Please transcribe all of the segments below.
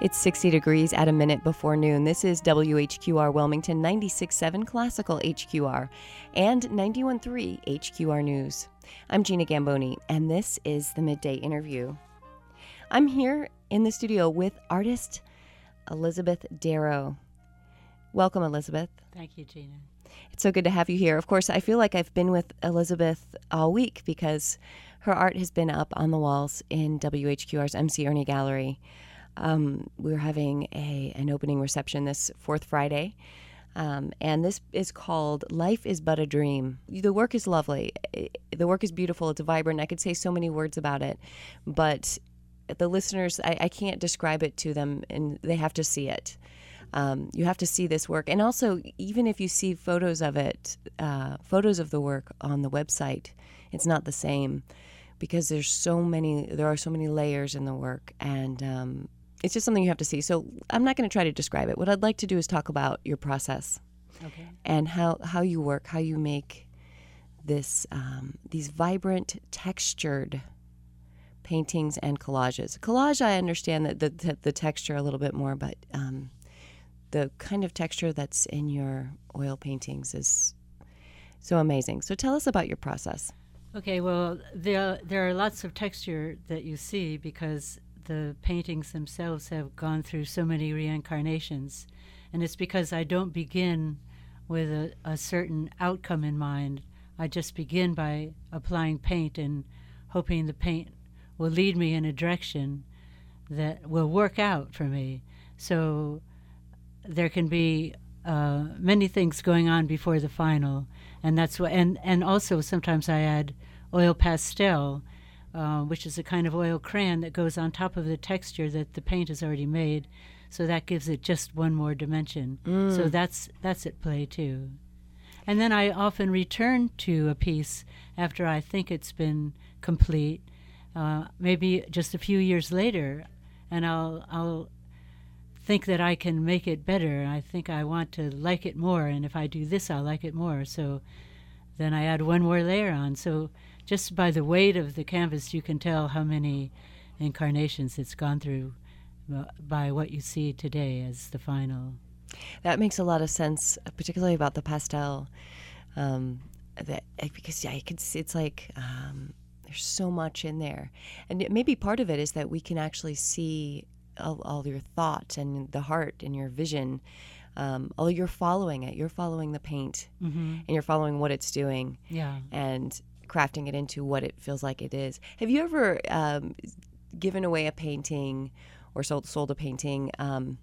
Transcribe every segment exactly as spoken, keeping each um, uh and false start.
It's sixty degrees at a minute before noon. This is W H Q R Wilmington, ninety-six point seven Classical H Q R, and ninety-one point three H Q R News. I'm Gina Gamboni, and this is the Midday Interview. I'm here in the studio with artist Elizabeth Darrow. Welcome, Elizabeth. Thank you, Gina. It's so good to have you here. Of course, I feel like I've been with Elizabeth all week because her art has been up on the walls in W H Q R's M C Ernie Gallery. Um, we're having a an opening reception this fourth Friday, um, and this is called Life is But a Dream. The work is lovely. The work is beautiful. It's vibrant. I could say so many words about it, but the listeners, I, I can't describe it to them, and they have to see it. Um, you have to see this work. And also, even if you see photos of it, uh, photos of the work on the website, it's not the same because there's so many, there are so many layers in the work, and um, it's just something you have to see. So I'm not going to try to describe it. What I'd like to do is talk about your process, okay, and how, how you work, how you make this um, these vibrant, textured paintings and collages. Collage, I understand that the, the, the texture a little bit more, but um, the kind of texture that's in your oil paintings is so amazing. So tell us about your process. Okay, well, there, there are lots of texture that you see because the paintings themselves have gone through so many reincarnations. And it's because I don't begin with a, a certain outcome in mind. I just begin by applying paint and hoping the paint will lead me in a direction that will work out for me. So there can be uh, many things going on before the final, and that's what. And and also sometimes I add oil pastel, uh, which is a kind of oil crayon that goes on top of the texture that the paint has already made. So that gives it just one more dimension. Mm. So that's that's at play too. And then I often return to a piece after I think it's been complete, uh, maybe just a few years later, and I'll I'll. think that I can make it better. I think I want to like it more, and if I do this, I'll like it more. So then I add one more layer on. So just by the weight of the canvas, you can tell how many incarnations it's gone through uh, by what you see today as the final. That makes a lot of sense, particularly about the pastel, um, that because yeah, I can see it's like um, there's so much in there, and maybe part of it is that we can actually see All, all your thought and the heart and your vision. Um, although you're following it, you're following the paint, mm-hmm. and you're following what it's doing, yeah, and crafting it into what it feels like it is. Have you ever um, given away a painting or sold sold a painting, um,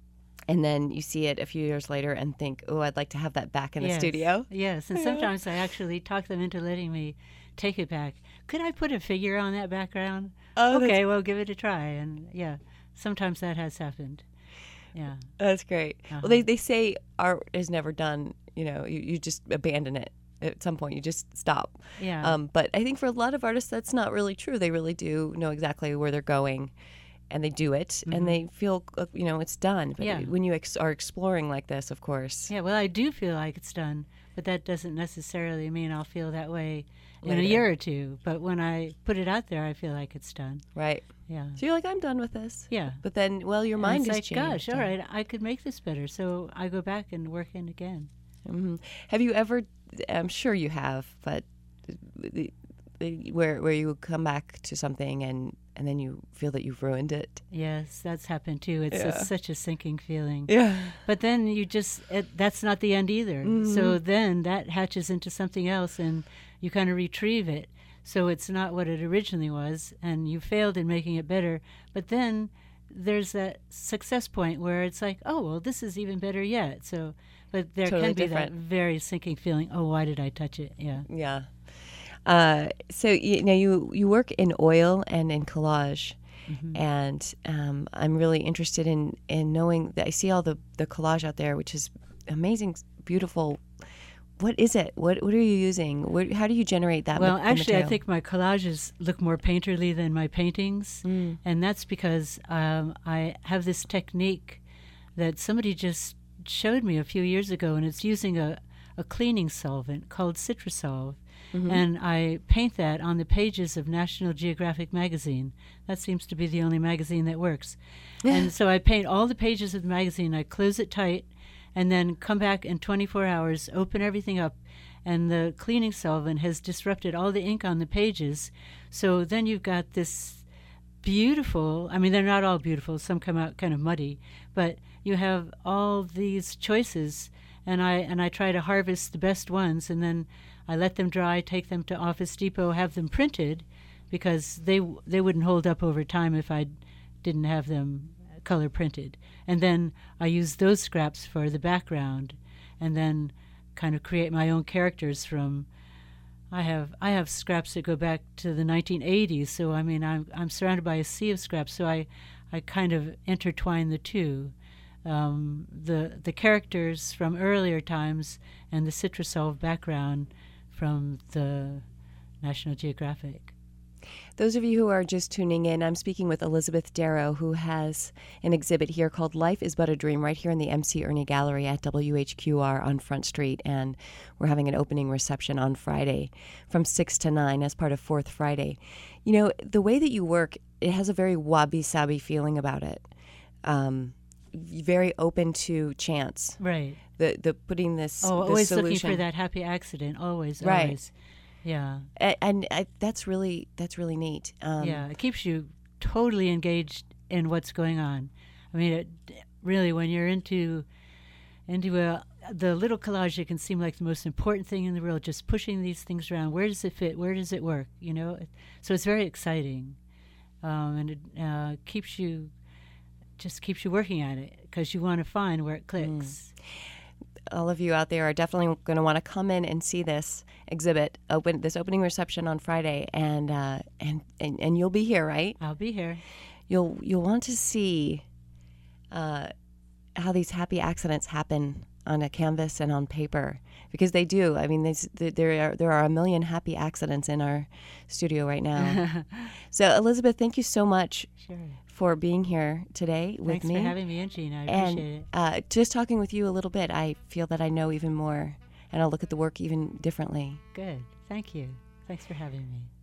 and then you see it a few years later and think, "Oh, I'd like to have that back in yes. the studio"? Yes, and sometimes I actually talk them into letting me take it back. Could I put a figure on that background? Oh, okay, well, give it a try, and yeah. Sometimes that has happened. Yeah. That's great. Uh-huh. Well, they, they say art is never done. You know, you, you just abandon it at some point. You just stop. Yeah. Um, but I think for a lot of artists, that's not really true. They really do know exactly where they're going, and they do it, mm-hmm. and they feel, uh, you know, it's done. But yeah. when you ex- are exploring like this, of course. Yeah, well, I do feel like it's done, but that doesn't necessarily mean I'll feel that way Later. in a year or two. But when I put it out there, I feel like it's done. Right. Yeah. So you're like, I'm done with this. Yeah. But then, well, your and mind it's has like, changed. Gosh, all right, I could make this better. So I go back and work in again. Mm-hmm. Have you ever, I'm sure you have, but where where you come back to something and, and then you feel that you've ruined it? Yes, that's happened too. It's yeah. a, such a sinking feeling. Yeah. But then you just, it, that's not the end either. Mm-hmm. So then that hatches into something else and you kind of retrieve it. So it's not what it originally was, and you failed in making it better. But then there's that success point where it's like, oh, well, this is even better yet. So, but there totally can be different. that very sinking feeling. Oh, why did I touch it? Yeah. Yeah. Uh, so you know, you you work in oil and in collage, mm-hmm. and um, I'm really interested in, in knowing that I see all the, the collage out there, which is amazing, beautiful. What is it? What what are you using? Where, how do you generate that? Well, ma- actually, material? I think my collages look more painterly than my paintings, mm. and that's because um, I have this technique that somebody just showed me a few years ago, and it's using a, a cleaning solvent called Citrussolve. Mm-hmm. And I paint that on the pages of National Geographic magazine. That seems to be the only magazine that works. And so I paint all the pages of the magazine, I close it tight, and then come back in twenty-four hours, open everything up, and the cleaning solvent has disrupted all the ink on the pages. So then you've got this beautiful, I mean, they're not all beautiful, some come out kind of muddy, but you have all these choices, and I and I try to harvest the best ones, and then I let them dry, take them to Office Depot, have them printed, because they they wouldn't hold up over time if I didn't have them color printed. And then I use those scraps for the background, and then kind of create my own characters from. I have I have scraps that go back to the nineteen eighties, so I mean I'm I'm surrounded by a sea of scraps, so I I kind of intertwine the two. Um, the the characters from earlier times and the Citrusolve background from the National Geographic. Those of you who are just tuning in, I'm speaking with Elizabeth Darrow, who has an exhibit here called Life is But a Dream right here in the M C Ernie Gallery at W H Q R on Front Street. And we're having an opening reception on Friday from six to nine as part of Fourth Friday. You know, the way that you work, it has a very wabi-sabi feeling about it. Um, very open to chance. Right. The the putting this Oh, this always solution. looking for that happy accident. Always, Right. always. Yeah. And, and I, that's really that's really neat. Um, yeah, it keeps you totally engaged in what's going on. I mean, it, really, when you're into into a, the little collage, it can seem like the most important thing in the world. Just pushing these things around. Where does it fit? Where does it work? You know. So it's very exciting, um, and it uh, keeps you just keeps you working at it because you want to find where it clicks. Mm. All of you out there are definitely going to want to come in and see this exhibit, open this opening reception on Friday, and uh, and, and and you'll be here, right? I'll be here. You'll you'll want to see uh, how these happy accidents happen on a canvas and on paper, because they do. I mean, there are there are a million happy accidents in our studio right now. So, Elizabeth, thank you so much. Sure. For being here today with Thanks me. Thanks for having me in, Gene. I and, appreciate it. Uh, just talking with you a little bit, I feel that I know even more, and I'll look at the work even differently. Good. Thank you. Thanks for having me.